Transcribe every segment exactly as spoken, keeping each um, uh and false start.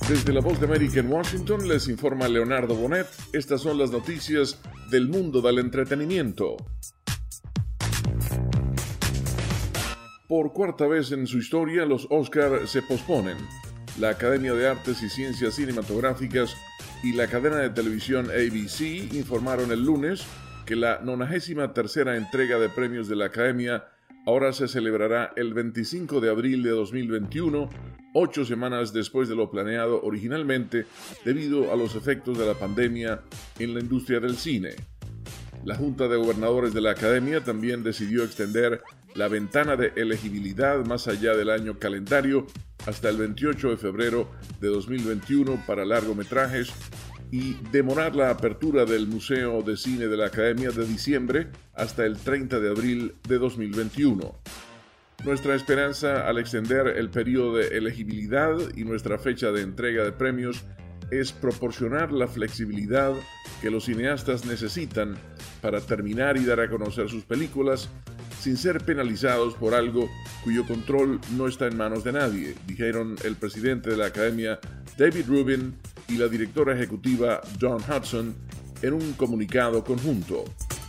Desde la Voz de América en Washington les informa Leonardo Bonet. Estas son las noticias del mundo del entretenimiento. Por cuarta vez en su historia, los Oscar se posponen. La Academia de Artes y Ciencias Cinematográficas y la cadena de televisión A B C informaron el lunes que la nonagésima tercera entrega de premios de la Academia ahora se celebrará el veinticinco de abril de dos mil veintiuno, ocho semanas después de lo planeado originalmente debido a los efectos de la pandemia en la industria del cine. La Junta de Gobernadores de la Academia también decidió extender la ventana de elegibilidad más allá del año calendario hasta el veintiocho de febrero de dos mil veintiuno para largometrajes y demorar la apertura del Museo de Cine de la Academia de diciembre hasta el treinta de abril de dos mil veintiuno. Nuestra esperanza al extender el periodo de elegibilidad y nuestra fecha de entrega de premios es proporcionar la flexibilidad que los cineastas necesitan para terminar y dar a conocer sus películas sin ser penalizados por algo cuyo control no está en manos de nadie, dijeron el presidente de la Academia David Rubin y la directora ejecutiva Dawn Hudson en un comunicado conjunto.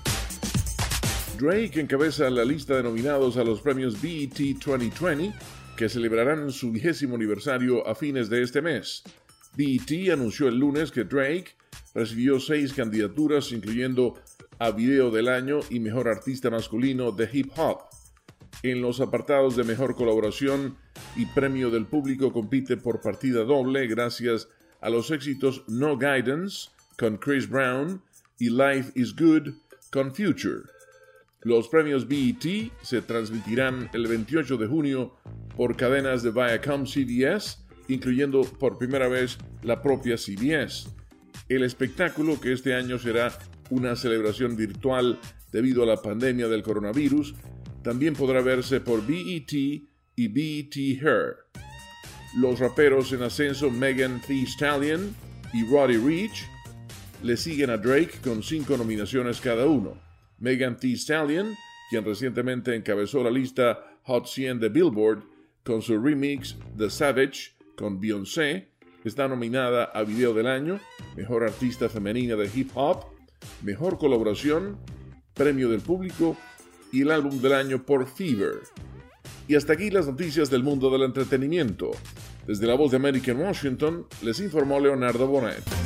Drake encabeza la lista de nominados a los premios B E T dos mil veinte, que celebrarán su vigésimo aniversario a fines de este mes. B E T anunció el lunes que Drake recibió seis candidaturas, incluyendo a Video del Año y Mejor Artista Masculino de Hip Hop. En los apartados de Mejor Colaboración y Premio del Público compite por partida doble gracias a los éxitos No Guidance con Chris Brown y Life is Good con Future. Los premios B E T se transmitirán el veintiocho de junio por cadenas de Viacom C B S, incluyendo por primera vez la propia C B S. El espectáculo, que este año será una celebración virtual debido a la pandemia del coronavirus, también podrá verse por B E T y B E T Her. Los raperos en ascenso Megan Thee Stallion y Roddy Ricch le siguen a Drake con cinco nominaciones cada uno. Megan Thee Stallion, quien recientemente encabezó la lista Hot cien de Billboard con su remix The Savage con Beyoncé, está nominada a Video del Año, Mejor Artista Femenina de Hip Hop, Mejor Colaboración, Premio del Público y el Álbum del Año por Fever. Y hasta aquí las noticias del mundo del entretenimiento. Desde la Voz de América en Washington, les informó Leonardo Bonet.